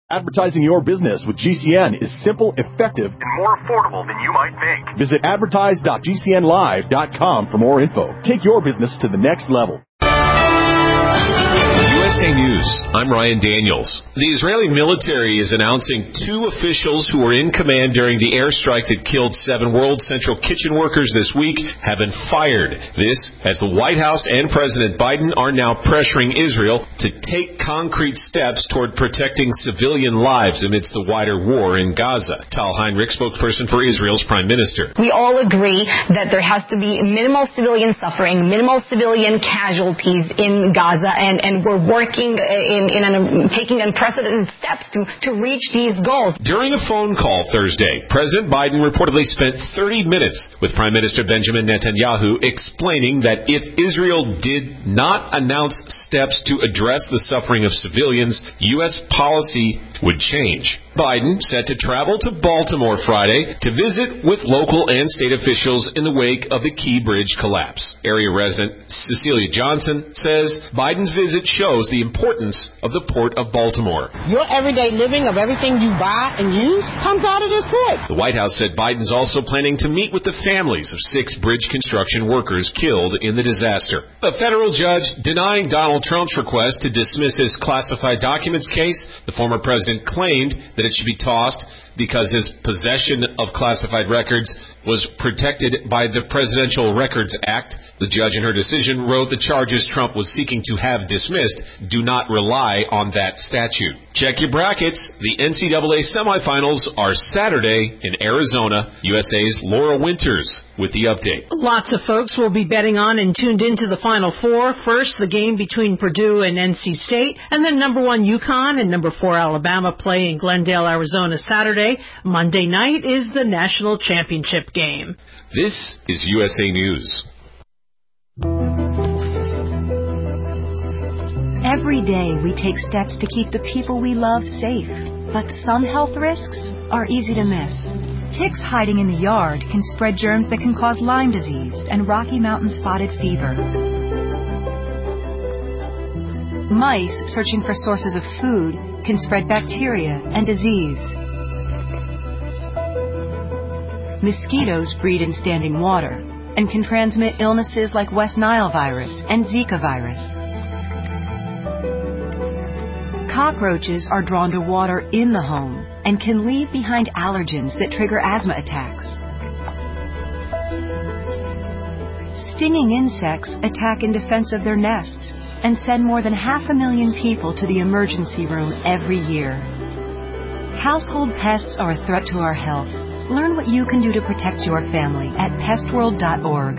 Advertising your business with GCN is simple, effective, and more affordable than you might think. Visit advertise.gcnlive.com for more info. Take your business to the next level. USA News, I'm Ryan Daniels. The Israeli military is announcing 2 officials who were in command during the airstrike that killed 7 World Central Kitchen workers this week have been fired. This, as the White House and President Biden are now pressuring Israel to take concrete steps toward protecting civilian lives amidst the wider war in Gaza. Tal Heinrich, spokesperson for Israel's prime minister. We all agree that there has to be minimal civilian suffering, minimal civilian casualties in Gaza, and we're working taking unprecedented steps to reach these goals. During a phone call Thursday, President Biden reportedly spent 30 minutes with Prime Minister Benjamin Netanyahu explaining that if Israel did not announce steps to address the suffering of civilians, U.S. policy would change. Biden set to travel to Baltimore Friday to visit with local and state officials in the wake of the Key Bridge collapse. Area resident Cecilia Johnson says Biden's visit shows the importance of the Port of Baltimore. Your everyday living of everything you buy and use comes out of this port. The White House said Biden's also planning to meet with the families of 6 bridge construction workers killed in the disaster. A federal judge denying Donald Trump's request to dismiss his classified documents case. The former president claimed that it should be tossed because his possession of classified records was protected by the Presidential Records Act. The judge in her decision wrote the charges Trump was seeking to have dismissed do not rely on that statute. Check your brackets. The NCAA semifinals are Saturday in Arizona. USA's Laura Winters with the update. Lots of folks will be betting on and tuned into the Final Four. First, the game between Purdue and NC State, and then number 1 UConn and number 4 Alabama play in Glendale, Arizona Saturday. Monday night is the national championship game. This is USA News. Every day we take steps to keep the people we love safe, but some health risks are easy to miss. Ticks hiding in the yard can spread germs that can cause Lyme disease and Rocky Mountain spotted fever. Mice searching for sources of food can spread bacteria and disease. Mosquitoes breed in standing water and can transmit illnesses like West Nile virus and Zika virus. Cockroaches are drawn to water in the home and can leave behind allergens that trigger asthma attacks. Stinging insects attack in defense of their nests and send more than 500,000 people to the emergency room every year. Household pests are a threat to our health. Learn what you can do to protect your family at pestworld.org.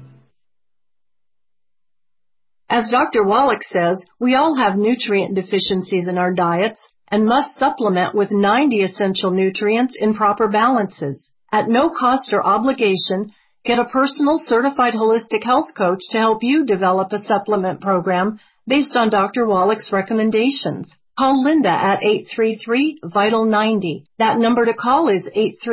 As Dr. Wallach says, we all have nutrient deficiencies in our diets and must supplement with 90 essential nutrients in proper balances. At no cost or obligation, get a personal certified holistic health coach to help you develop a supplement program based on Dr. Wallach's recommendations. Call Linda at 833-VITAL-90. That number to call is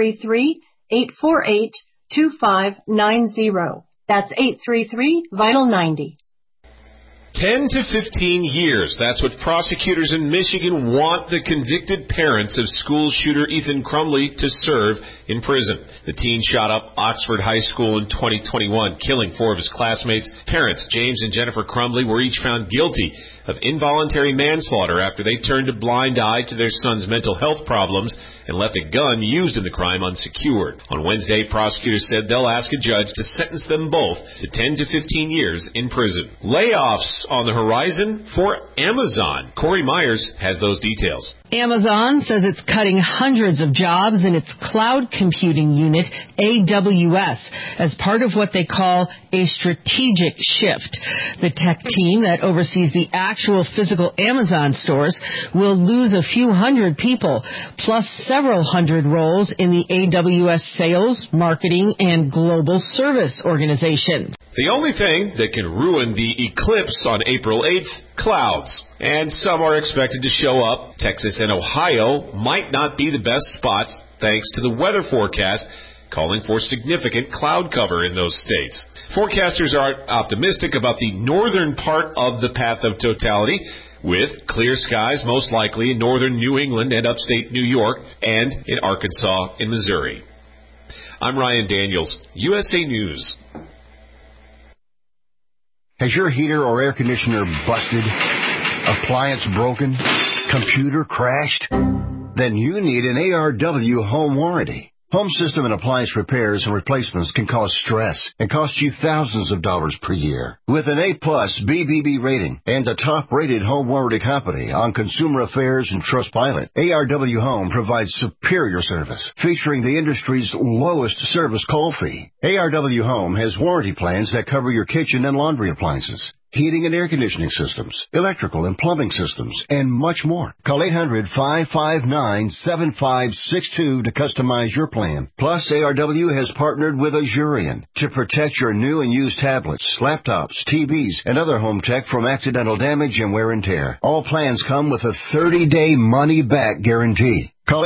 833-848-2590. That's 833-VITAL-90. 10 to 15 years. That's what prosecutors in Michigan want the convicted parents of school shooter Ethan Crumbley to serve in prison. The teen shot up Oxford High School in 2021, killing 4 of his classmates. Parents James and Jennifer Crumbley were each found guilty of involuntary manslaughter after they turned a blind eye to their son's mental health problems and left a gun used in the crime unsecured. On Wednesday, prosecutors said they'll ask a judge to sentence them both to 10 to 15 years in prison. Layoffs on the horizon for Amazon. Corey Myers has those details. Amazon says it's cutting hundreds of jobs in its cloud computing unit, AWS, as part of what they call a strategic shift. The tech team that oversees the actual physical Amazon stores will lose a few hundred people, plus several hundred roles in the AWS sales, marketing, and global service organization. The only thing that can ruin the eclipse on April 8th, clouds. And some are expected to show up. Texas and Ohio might not be the best spots thanks to the weather forecast calling for significant cloud cover in those states. Forecasters are optimistic about the northern part of the path of totality, with clear skies most likely in northern New England and upstate New York and in Arkansas and Missouri. I'm Ryan Daniels, USA News. Has your heater or air conditioner busted? Appliance broken? Computer crashed? Then you need an ARW home warranty. Home system and appliance repairs and replacements can cause stress and cost you thousands of dollars per year. With an A-plus BBB rating and a top-rated home warranty company on Consumer Affairs and Trustpilot, ARW Home provides superior service, featuring the industry's lowest service call fee. ARW Home has warranty plans that cover your kitchen and laundry appliances, heating and air conditioning systems, electrical and plumbing systems, and much more. Call 800-559-7562 to customize your plan. Plus, ARW has partnered with Azurian to protect your new and used tablets, laptops, TVs, and other home tech from accidental damage and wear and tear. All plans come with a 30-day money-back guarantee. Call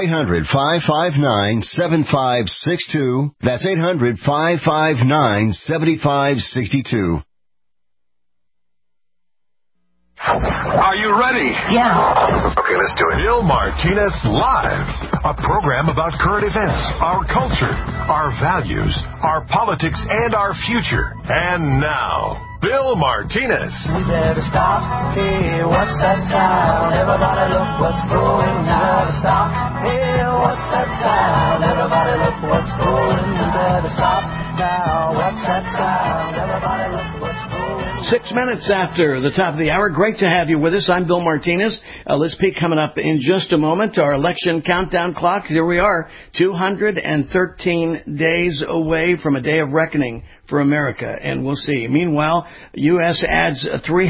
800-559-7562. That's 800-559-7562. Are you ready? Yeah. Okay, let's do it. Bill Martinez Live, a program about current events, our culture, our values, our politics, and our future. And now, Bill Martinez. We better stop. Hey, what's that sound? Everybody look what's growing. We better stop. Hey, what's that sound? Everybody look what's growing. We better stop now. What's that sound? Everybody look what's growing. 6 minutes after the top of the hour. Great to have you with us. I'm Bill Martinez. Liz Peek coming up in just a moment. Our election countdown clock. Here we are, 213 days away from a day of reckoning for America, and we'll see. Meanwhile, U.S. adds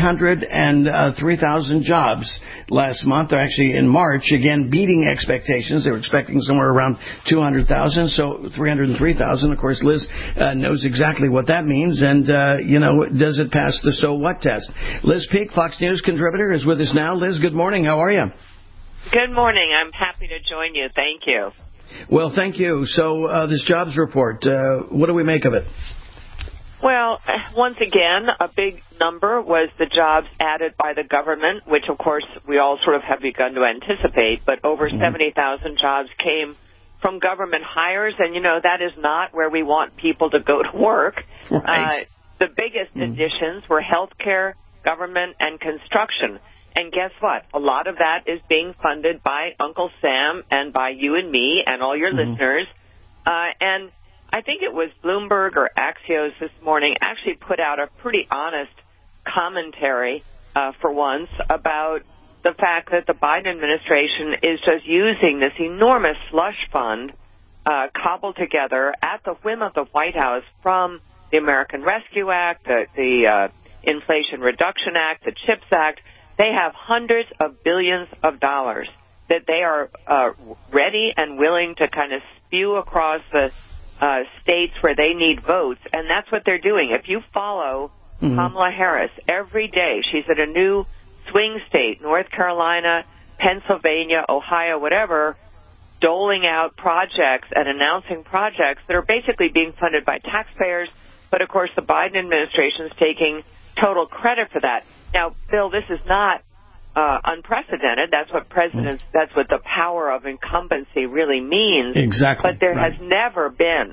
303,000 jobs last month, or actually in March, again beating expectations. They were expecting somewhere around 200,000, so 303,000. Of course, Liz knows exactly what that means, and, does it pass the so what test? Liz Peek, Fox News contributor, is with us now. Liz, good morning. How are you? Good morning. I'm happy to join you. Thank you. Well, thank you. So this jobs report, what do we make of it? Well, once again, a big number was the jobs added by the government, which, of course, we all sort of have begun to anticipate, but over 70,000 jobs came from government hires, and, that is not where we want people to go to work. Right. The biggest additions were healthcare, government, and construction. And guess what? A lot of that is being funded by Uncle Sam and by you and me and all your listeners. And I think it was Bloomberg or Axios this morning actually put out a pretty honest commentary for once about the fact that the Biden administration is just using this enormous slush fund cobbled together at the whim of the White House from the American Rescue Act, the Inflation Reduction Act, the CHIPS Act. They have hundreds of billions of dollars that they are ready and willing to kind of spew across the states where they need votes, and that's what they're doing. If you follow Kamala Harris every day, she's at a new swing state, North Carolina, Pennsylvania, Ohio, whatever, doling out projects and announcing projects that are basically being funded by taxpayers, but of course the Biden administration is taking total credit for that. Now, Bill, this is not unprecedented. That's what that's what the power of incumbency really means. Exactly. But there has never been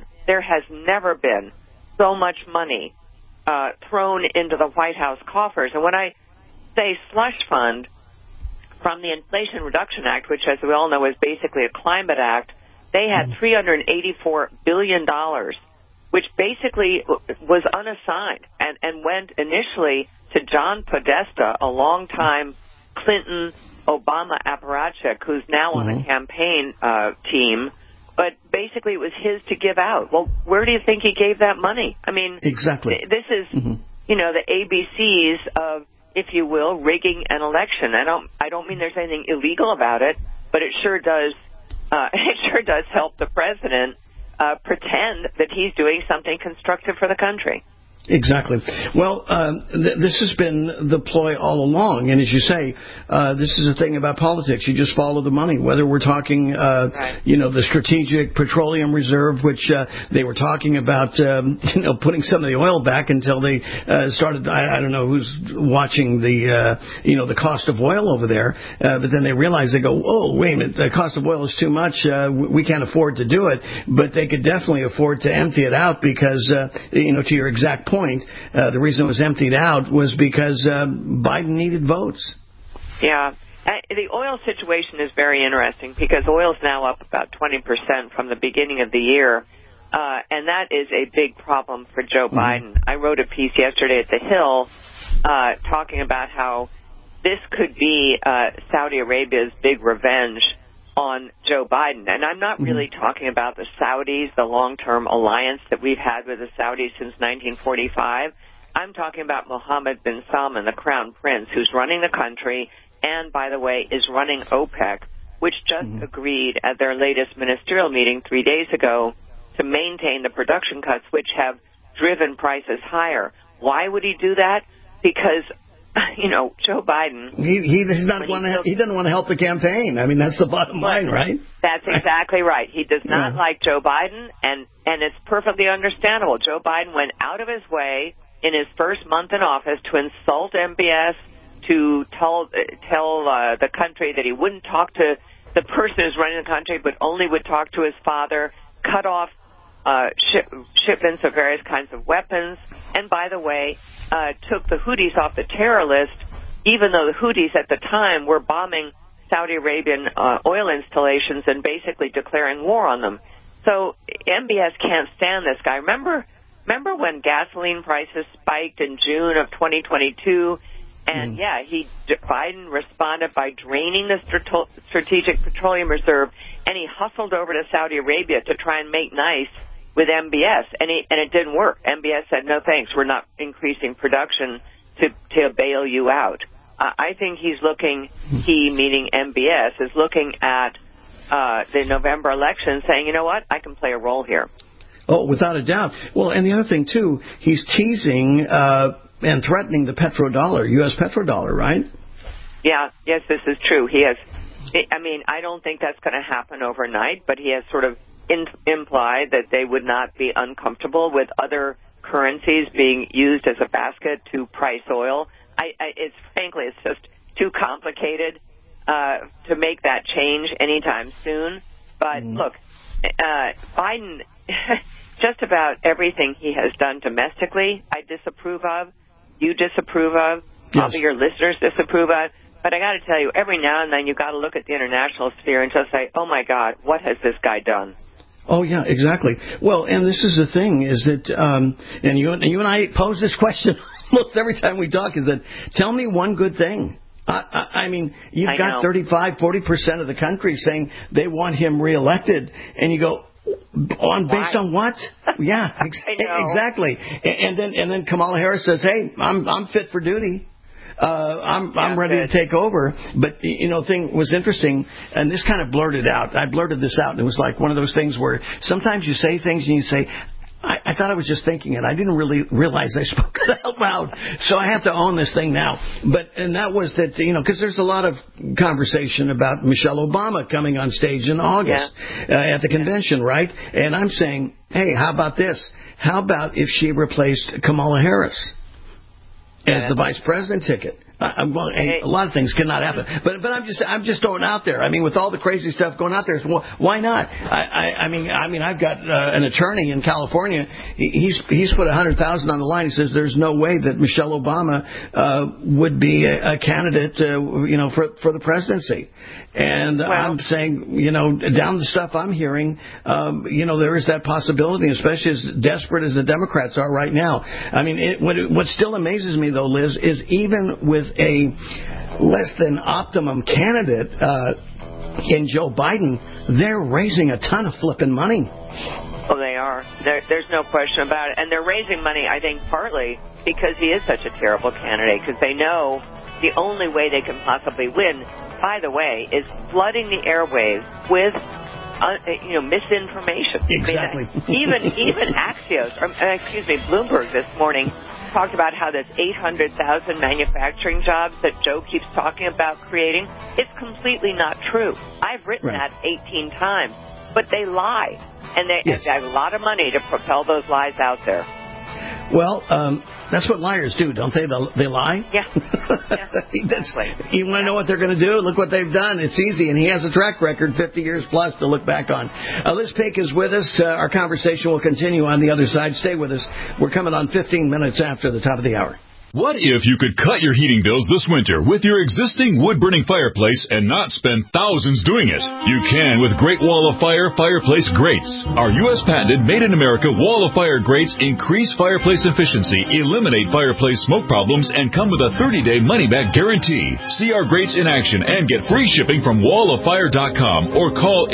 so much money thrown into the White House coffers. And when I say slush fund, from the Inflation Reduction Act, which, as we all know, is basically a climate act, they had $384 billion, which basically was unassigned and went initially to John Podesta, a longtime Clinton-Obama apparatchik who's now on a campaign team, but basically it was his to give out. Well, where do you think he gave that money? I mean, exactly. This is, the ABCs of, if you will, rigging an election. I don't mean there's anything illegal about it, but it sure does. It sure does help the president pretend that he's doing something constructive for the country. Exactly. Well, this has been the ploy all along. And as you say, this is a thing about politics. You just follow the money. Whether we're talking, the Strategic Petroleum Reserve, which they were talking about, putting some of the oil back until they started. I don't know who's watching the cost of oil over there. But then they realize, they go, oh, wait a minute, the cost of oil is too much. We can't afford to do it. But they could definitely afford to empty it out because, to your exact point, the reason it was emptied out was because Biden needed votes. Yeah. The oil situation is very interesting because oil is now up about 20% from the beginning of the year, and that is a big problem for Joe Biden. I wrote a piece yesterday at The Hill talking about how this could be Saudi Arabia's big revenge on Joe Biden. And I'm not really talking about the Saudis, the long-term alliance that we've had with the Saudis since 1945. I'm talking about Mohammed bin Salman, the crown prince, who's running the country and, by the way, is running OPEC, which just agreed at their latest ministerial meeting 3 days ago to maintain the production cuts, which have driven prices higher. Why would he do that? Because Joe Biden. He doesn't want to help the campaign. I mean, that's the bottom line, right? That's exactly right. He does not like Joe Biden, and it's perfectly understandable. Joe Biden went out of his way in his first month in office to insult MBS, to tell the country that he wouldn't talk to the person who's running the country, but only would talk to his father, cut off shipments of various kinds of weapons, and by the way, took the Houthis off the terror list, even though the Houthis at the time were bombing Saudi Arabian oil installations and basically declaring war on them. So MBS can't stand this guy. Remember when gasoline prices spiked in June of 2022? And Biden responded by draining the Strategic Petroleum Reserve, and he hustled over to Saudi Arabia to try and make nice with MBS, and it didn't work. MBS said, no thanks, we're not increasing production to bail you out. I think he, meaning MBS, is looking at the November election saying, you know what, I can play a role here. Oh, without a doubt. Well, and the other thing, too, he's teasing and threatening the petrodollar, U.S. petrodollar, right? Yeah, yes, this is true. He has, I don't think that's going to happen overnight, but he has sort of implied that they would not be uncomfortable with other currencies being used as a basket to price oil. It's just too complicated to make that change anytime soon. But look, Biden, just about everything he has done domestically, I disapprove of. You disapprove of. Probably your listeners disapprove of. But I got to tell you, every now and then you got to look at the international sphere and just say, oh my God, what has this guy done? Oh, yeah, exactly. Well, and this is the thing, is that, and you and I pose this question almost every time we talk, is that, tell me one good thing. I mean, you've got 35-40% of the country saying they want him reelected, and you go, based on what? Yeah, exactly. And then Kamala Harris says, hey, I'm fit for duty. I'm ready to take over. But, thing was interesting, and this kind of blurted out. I blurted this out, and it was like one of those things where sometimes you say things and you say, I thought I was just thinking it. I didn't really realize I spoke it out loud. So I have to own this thing now. And that was that, because there's a lot of conversation about Michelle Obama coming on stage in August at the convention, right? And I'm saying, hey, how about this? How about if she replaced Kamala Harris as the vice president ticket? A lot of things cannot happen, but I'm just throwing it out there. I mean, with all the crazy stuff going out there, why not? I mean, I've got an attorney in California. He's put $100,000 on the line. He says there's no way that Michelle Obama would be a candidate, for the presidency. And I'm saying, down the stuff I'm hearing, there is that possibility, especially as desperate as the Democrats are right now. I mean, what still amazes me, though, Liz, is even with a less than optimum candidate in Joe Biden, they're raising a ton of flipping money. Oh, they are. There's no question about it. And they're raising money, I think, partly because he is such a terrible candidate, because they know the only way they can possibly win, by the way, is flooding the airwaves with misinformation. Exactly. I mean, even Axios, Bloomberg this morning talked about how there's 800,000 manufacturing jobs that Joe keeps talking about creating. It's completely not true. I've written that 18 times, but they lie, and they have a lot of money to propel those lies out there. Well, that's what liars do, don't they? They lie? Yeah. Exactly. You want to know what they're going to do? Look what they've done. It's easy, and he has a track record, 50 years plus, to look back on. Liz Peek is with us. Our conversation will continue on the other side. Stay with us. We're coming on 15 minutes after the top of the hour. What if you could cut your heating bills this winter with your existing wood-burning fireplace and not spend thousands doing it? You can with Great Wall of Fire fireplace grates. Our U.S. patented made-in-America Wall of Fire grates increase fireplace efficiency, eliminate fireplace smoke problems, and come with a 30-day money-back guarantee. See our grates in action and get free shipping from walloffire.com or call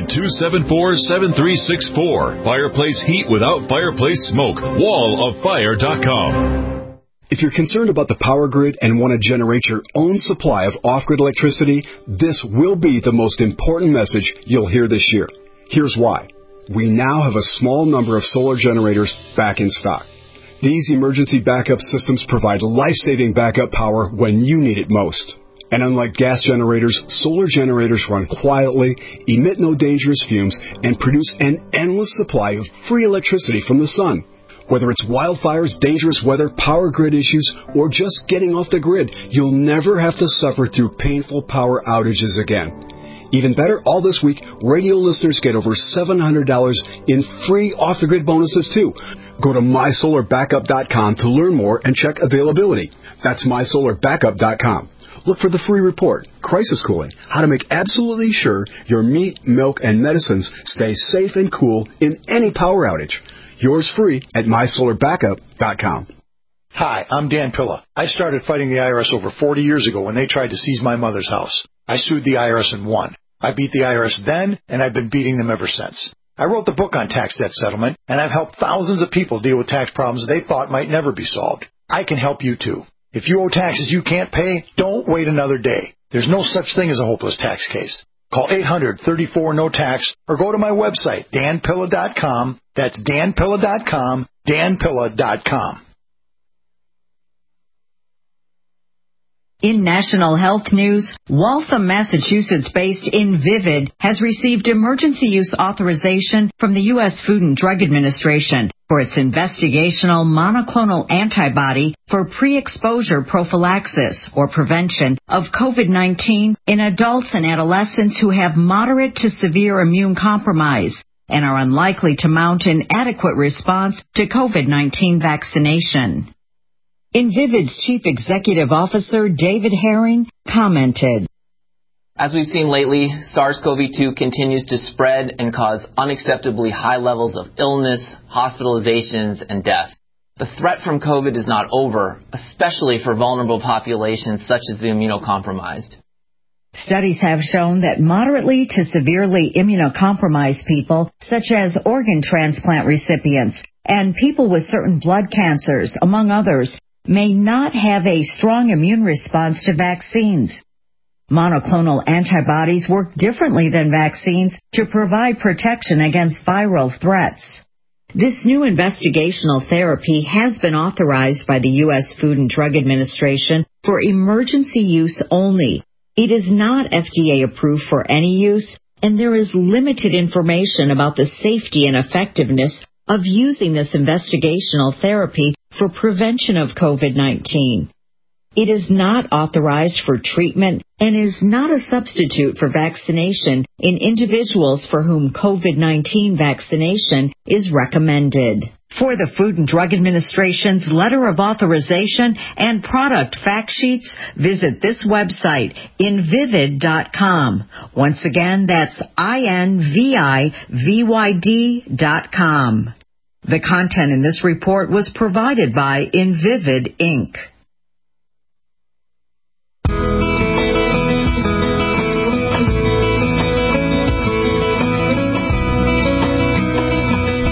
800-274-7364. Fireplace heat without fireplace smoke. walloffire.com. If you're concerned about the power grid and want to generate your own supply of off-grid electricity, this will be the most important message you'll hear this year. Here's why. We now have a small number of solar generators back in stock. These emergency backup systems provide life-saving backup power when you need it most. And unlike gas generators, solar generators run quietly, emit no dangerous fumes, and produce an endless supply of free electricity from the sun. Whether it's wildfires, dangerous weather, power grid issues, or just getting off the grid, you'll never have to suffer through painful power outages again. Even better, all this week, radio listeners get over $700 in free off-the-grid bonuses, too. Go to mysolarbackup.com to learn more and check availability. That's mysolarbackup.com. Look for the free report, Crisis Cooling, how to make absolutely sure your meat, milk, and medicines stay safe and cool in any power outage. Yours free at mysolarbackup.com. Hi, I'm Dan Pilla. I started fighting the IRS over 40 years ago when they tried to seize my mother's house. I sued the IRS and won. I beat the IRS then, and I've been beating them ever since. I wrote the book on tax debt settlement, and I've helped thousands of people deal with tax problems they thought might never be solved. I can help you too. If you owe taxes you can't pay, don't wait another day. There's no such thing as a hopeless tax case. Call 800-34-NO-TAX or go to my website, danpilla.com. That's danpilla.com, danpilla.com. In national health news, Waltham, Massachusetts-based Invivid has received emergency use authorization from the U.S. Food and Drug Administration for its investigational monoclonal antibody for pre-exposure prophylaxis or prevention of COVID-19 in adults and adolescents who have moderate to severe immune compromise and are unlikely to mount an adequate response to COVID-19 vaccination. Invivid's Chief Executive Officer, David Herring, commented, As we've seen lately, SARS-CoV-2 continues to spread and cause unacceptably high levels of illness, hospitalizations, and death. The threat from COVID is not over, especially for vulnerable populations such as the immunocompromised. Studies have shown that moderately to severely immunocompromised people, such as organ transplant recipients and people with certain blood cancers, among others, may not have a strong immune response to vaccines. Monoclonal antibodies work differently than vaccines to provide protection against viral threats. This new investigational therapy has been authorized by the U.S. Food and Drug Administration for emergency use only. It is not FDA approved for any use, and there is limited information about the safety and effectiveness of using this investigational therapy for prevention of COVID-19. It is not authorized for treatment and is not a substitute for vaccination in individuals for whom COVID-19 vaccination is recommended. For the Food and Drug Administration's letter of authorization and product fact sheets, visit this website, invivid.com. Once again, that's INVIVYD.com. The content in this report was provided by Invivid, Inc.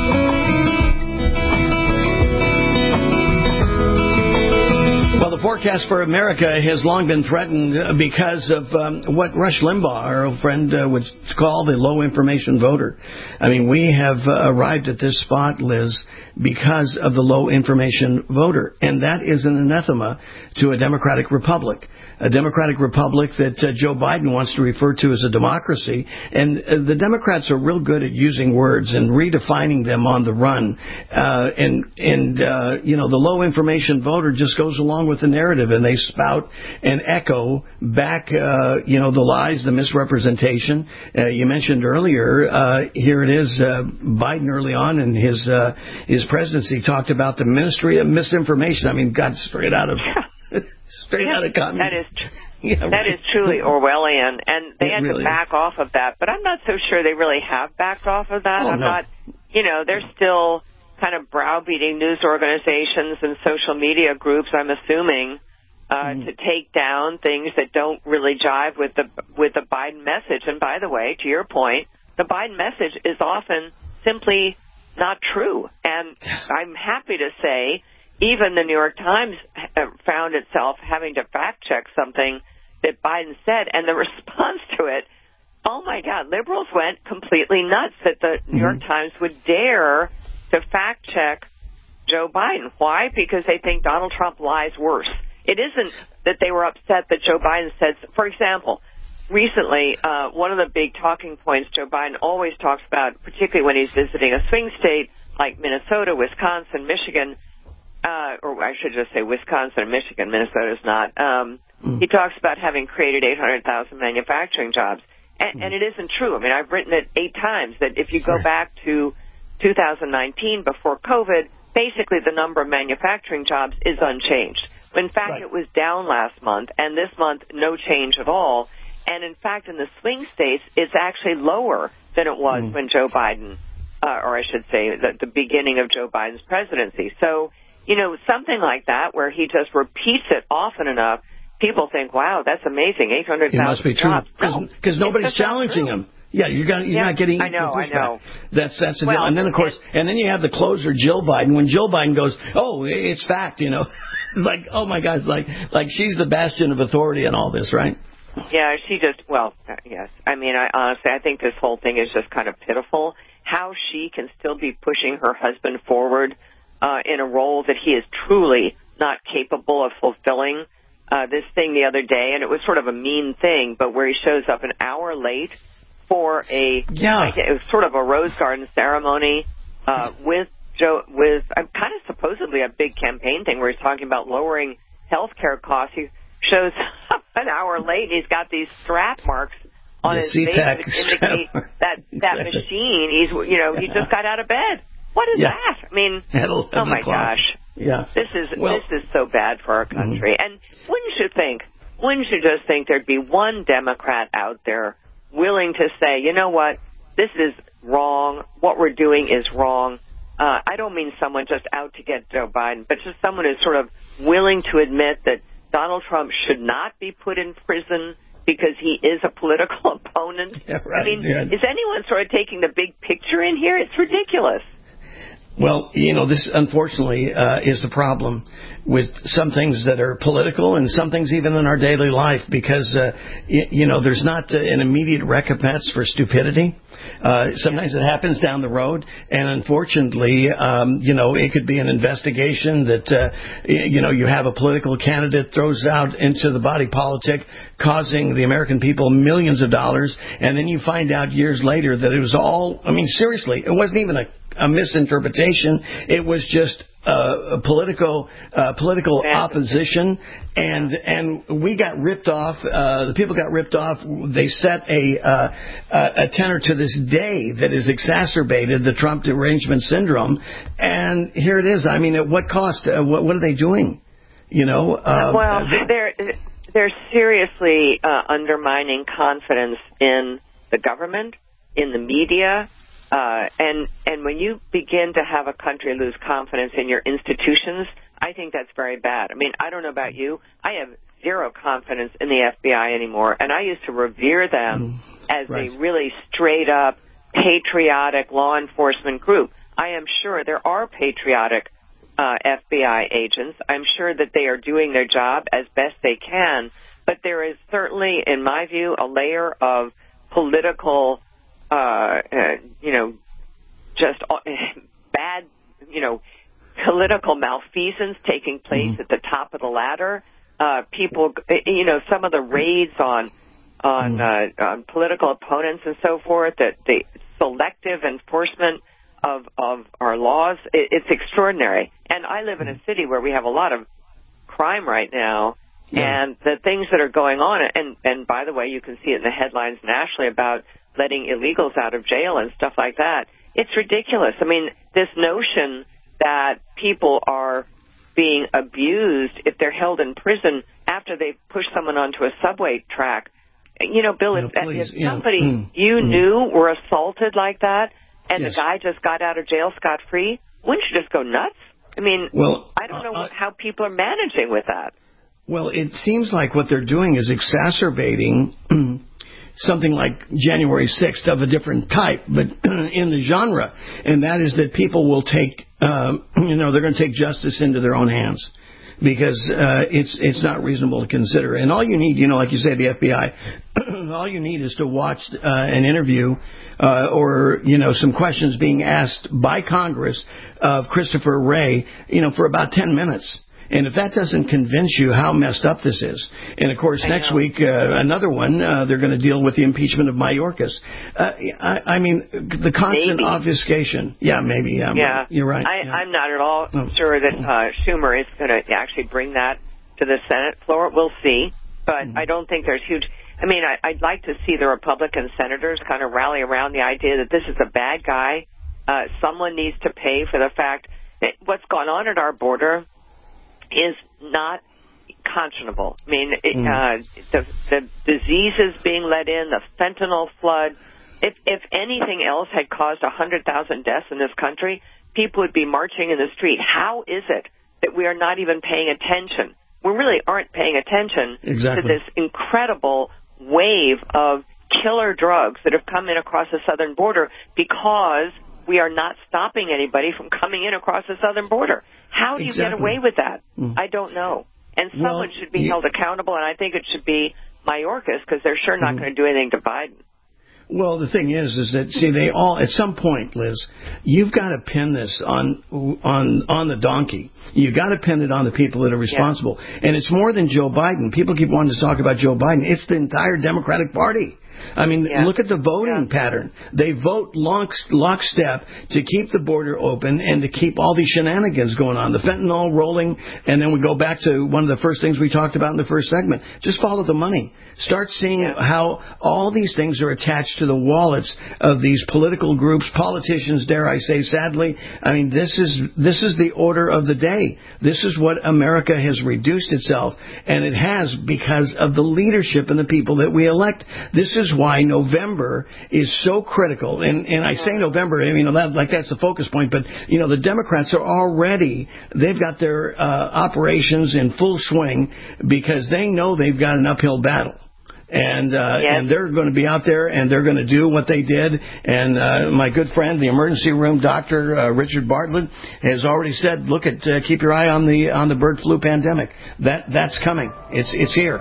Forecast broadcast for America has long been threatened because of what Rush Limbaugh, our old friend, would call the low information voter. I mean, we have arrived at this spot, Liz, because of the low information voter. And that is an anathema to a democratic republic. A democratic republic that Joe Biden wants to refer to as a democracy. And the Democrats are real good at using words and redefining them on the run. The low information voter just goes along with the narrative, and they spout and echo back, the lies, the misrepresentation. You mentioned earlier, here it is, Biden early on in his presidency talked about the Ministry of Misinformation. I mean, God, straight out of communism. That is truly Orwellian, and they had to back off of that. But I'm not so sure they really have backed off of that. They're still kind of browbeating news organizations and social media groups, I'm assuming, to take down things that don't really jive with the Biden message. And by the way, to your point, the Biden message is often simply not true. And I'm happy to say even the New York Times found itself having to fact-check something that Biden said, and the response to it, oh, my God, liberals went completely nuts that the New York Times would dare to fact-check Joe Biden. Why? Because they think Donald Trump lies worse. It isn't that they were upset that Joe Biden said, for example, recently, one of the big talking points Joe Biden always talks about, particularly when he's visiting a swing state like Minnesota, Wisconsin, Michigan, or I should just say Wisconsin and Michigan, Minnesota's not. He talks about having created 800,000 manufacturing jobs. And it isn't true. I mean, I've written it 8 times that if you go back to 2019, before COVID, basically the number of manufacturing jobs is unchanged. In fact, it was down last month, and this month, no change at all. And in fact, in the swing states, it's actually lower than it was when Joe Biden, or I should say, the beginning of Joe Biden's presidency. So, something like that, where he just repeats it often enough, people think, wow, that's amazing, 800,000 It must be true, because nobody's challenging him. Yeah, you're not getting. I know. That's the deal. And then of course, and then you have the closer, Jill Biden. When Jill Biden goes, oh, it's fact, like, oh my God, like she's the bastion of authority in all this, right? Yeah, she just, yes. I mean, honestly, I think this whole thing is just kind of pitiful. How she can still be pushing her husband forward in a role that he is truly not capable of fulfilling. This thing the other day, and it was sort of a mean thing, but where he shows up an hour late for it was sort of a Rose Garden ceremony with kind of supposedly a big campaign thing where he's talking about lowering health care costs. He shows up an hour late, and he's got these strap marks on his face that indicate that machine. He just got out of bed. What is that? I mean, oh my gosh. Yeah. This is so bad for our country. And wouldn't you just think there'd be one Democrat out there willing to say, you know what, this is wrong, what we're doing is wrong. I don't mean someone just out to get Joe Biden, but just someone who's sort of willing to admit that Donald Trump should not be put in prison because he is a political opponent. Yeah, right. I mean, is anyone sort of taking the big picture in here? It's ridiculous. Well, this unfortunately is the problem with some things that are political and some things even in our daily life because, there's not an immediate recompense for stupidity. Sometimes it happens down the road, and unfortunately, it could be an investigation that, you have a political candidate throws out into the body politic, causing the American people millions of dollars, and then you find out years later that it was all, seriously, it wasn't even a misinterpretation. It was just political opposition, and we got ripped off. The people got ripped off. They set a tenor to this day that is exacerbated the Trump derangement syndrome. And here it is. I mean, at what cost? What are they doing? They're seriously undermining confidence in the government, in the media. And when you begin to have a country lose confidence in your institutions, I think that's very bad. I mean, I don't know about you. I have zero confidence in the FBI anymore, and I used to revere them as a really straight-up, patriotic law enforcement group. I am sure there are patriotic FBI agents. I'm sure that they are doing their job as best they can, but there is certainly, in my view, a layer of political, just bad, political malfeasance taking place at the top of the ladder. People, some of the raids on political opponents and so forth, that the selective enforcement of our laws, it's extraordinary. And I live in a city where we have a lot of crime right now, and the things that are going on, and by the way, you can see it in the headlines nationally about letting illegals out of jail and stuff like that. It's ridiculous. I mean, this notion that people are being abused if they're held in prison after they've pushed someone onto a subway track. Bill, if somebody you knew were assaulted like that and the guy just got out of jail scot-free, wouldn't you just go nuts? I mean, I don't know how people are managing with that. Well, it seems like what they're doing is exacerbating something like January 6th of a different type, but in the genre, and that is that people will take, they're going to take justice into their own hands, because it's not reasonable to consider. And all you need, like you say, the FBI, all you need is to watch an interview or some questions being asked by Congress of Christopher Wray, for about 10 minutes. And if that doesn't convince you how messed up this is, and of course next week another one, they're going to deal with the impeachment of Mayorkas. I mean, the constant obfuscation. Yeah, maybe. Yeah, you're right. I'm not at all sure that Schumer is going to actually bring that to the Senate floor. We'll see, but I don't think there's huge. I mean, I'd like to see the Republican senators kind of rally around the idea that this is a bad guy. Someone needs to pay for the fact that what's gone on at our border is not conscionable. I mean, the diseases being let in, the fentanyl flood. If anything else had caused 100,000 deaths in this country, people would be marching in the street. How is it that we are not even paying attention? We really aren't paying attention to this incredible wave of killer drugs that have come in across the southern border, because we are not stopping anybody from coming in across the southern border. How do you get away with that? I don't know. And someone should be held accountable, and I think it should be Mayorkas, because they're sure not going to do anything to Biden. Well, the thing is that, see, they all, at some point, Liz, you've got to pin this on the donkey. You've got to pin it on the people that are responsible. And it's more than Joe Biden. People keep wanting to talk about Joe Biden. It's the entire Democratic Party. I mean, look at the voting pattern. They vote lockstep to keep the border open and to keep all these shenanigans going on. The fentanyl rolling, and then we go back to one of the first things we talked about in the first segment. Just follow the money. Start seeing how all these things are attached to the wallets of these political groups, politicians, dare I say, sadly. I mean, this is the order of the day. This is what America has reduced itself, and it has because of the leadership and the people that we elect. This is why November is so critical. And I say November, that's the focus point, but, the Democrats are already, they've got their operations in full swing because they know they've got an uphill battle. And they're going to be out there, and they're going to do what they did. And my good friend, the emergency room doctor, Richard Bartlett, has already said, keep your eye on the bird flu pandemic. That's coming. It's here.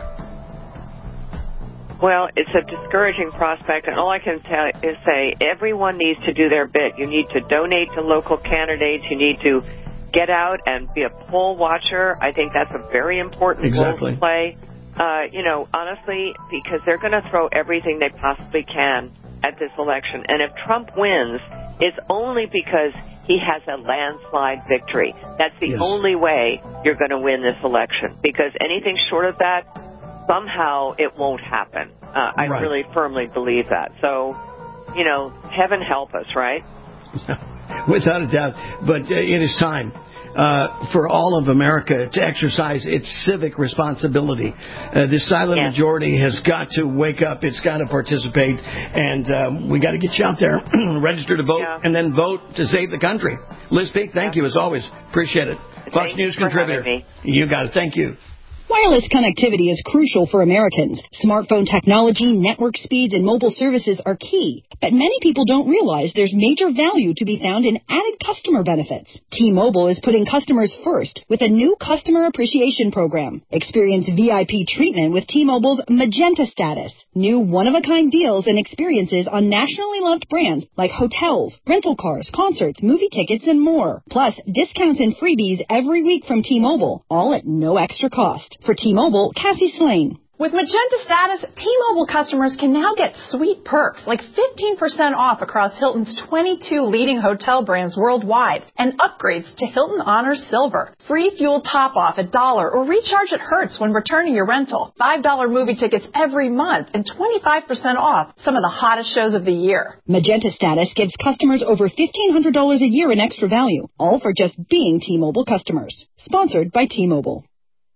Well, it's a discouraging prospect, and all I can tell is say everyone needs to do their bit. You need to donate to local candidates. You need to get out and be a poll watcher. I think that's a very important role to play. Honestly, because they're going to throw everything they possibly can at this election. And if Trump wins, it's only because he has a landslide victory. That's the only way you're going to win this election, because anything short of that, somehow it won't happen. I really firmly believe that. So, heaven help us, right? Without a doubt. But it is time for all of America to exercise its civic responsibility. This silent majority has got to wake up. It's got to participate. And we got to get you out there, register to vote, and then vote to save the country. Liz Peek, thank you as always. Appreciate it. Fox News contributor. You got it. Thank you. Wireless connectivity is crucial for Americans. Smartphone technology, network speeds, and mobile services are key. But many people don't realize there's major value to be found in added customer benefits. T-Mobile is putting customers first with a new customer appreciation program. Experience VIP treatment with T-Mobile's Magenta Status. New one-of-a-kind deals and experiences on nationally loved brands like hotels, rental cars, concerts, movie tickets, and more. Plus, discounts and freebies every week from T-Mobile, all at no extra cost. For T-Mobile, Cassie Slane. With Magenta Status, T-Mobile customers can now get sweet perks like 15% off across Hilton's 22 leading hotel brands worldwide and upgrades to Hilton Honors Silver. Free fuel top-off $1 or recharge at Hertz when returning your rental. $5 movie tickets every month and 25% off some of the hottest shows of the year. Magenta Status gives customers over $1,500 a year in extra value, all for just being T-Mobile customers. Sponsored by T-Mobile.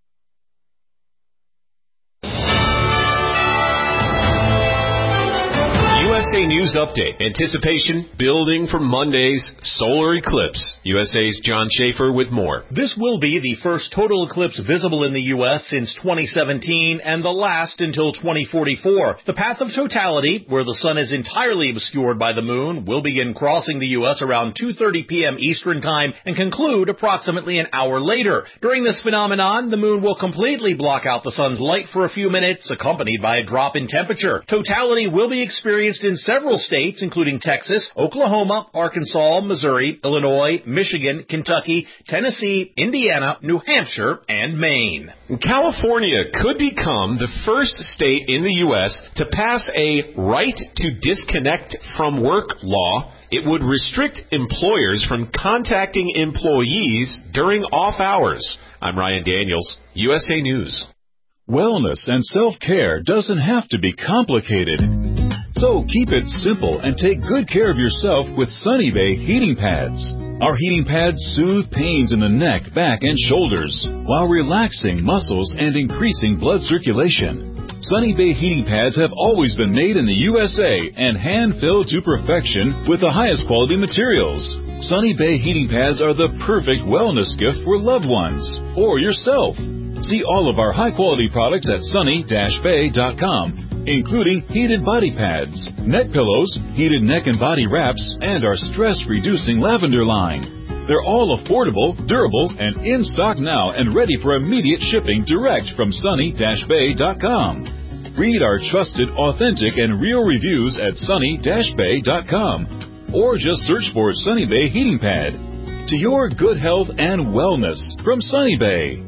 USA News Update. Anticipation building for Monday's solar eclipse. USA's John Schaefer with more. This will be the first total eclipse visible in the U.S. since 2017 and the last until 2044. The path of totality, where the sun is entirely obscured by the moon, will begin crossing the U.S. around 2:30 p.m. Eastern Time and conclude approximately an hour later. During this phenomenon, the moon will completely block out the sun's light for a few minutes, accompanied by a drop in temperature. Totality will be experienced in several states, including Texas, Oklahoma, Arkansas, Missouri, Illinois, Michigan, Kentucky, Tennessee, Indiana, New Hampshire, and Maine. California could become the first state in the U.S. to pass a right to disconnect from work law. It would restrict employers from contacting employees during off hours. I'm Ryan Daniels, USA News. Wellness and self-care doesn't have to be complicated. So keep it simple and take good care of yourself with Sunny Bay heating pads. Our heating pads soothe pains in the neck, back, and shoulders while relaxing muscles and increasing blood circulation. Sunny Bay heating pads have always been made in the USA and hand-filled to perfection with the highest quality materials. Sunny Bay heating pads are the perfect wellness gift for loved ones or yourself. See all of our high-quality products at sunny-bay.com. Including heated body pads, neck pillows, heated neck and body wraps, and our stress-reducing lavender line. They're all affordable, durable, and in stock now and ready for immediate shipping direct from sunny-bay.com. Read our trusted, authentic, and real reviews at sunny-bay.com. Or just search for Sunny Bay Heating Pad. To your good health and wellness from Sunny Bay.